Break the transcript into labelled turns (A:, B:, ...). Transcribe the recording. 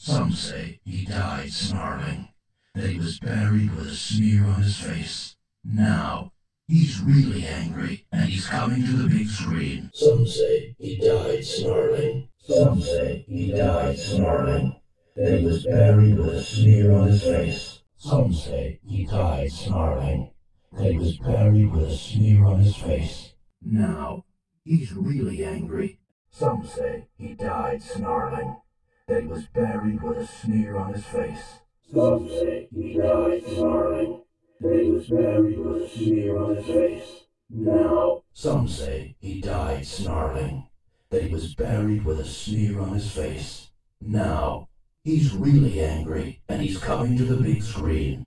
A: Some say he died snarling, that he was buried with a sneer on his face. Now, he's really angry, and he's coming to the big screen. Some say he died snarling. Some say he died snarling, that he was buried with a sneer on his face. Some say he died snarling, that he was buried with a sneer on his face. Now, he's really angry. Some say he died snarling, that he was buried with a sneer on his face. Some say he died snarling, that he was buried with a sneer on his face. Now, some say he died snarling, that he was buried with a sneer on his face. Now, he's really angry, and he's coming to the big screen.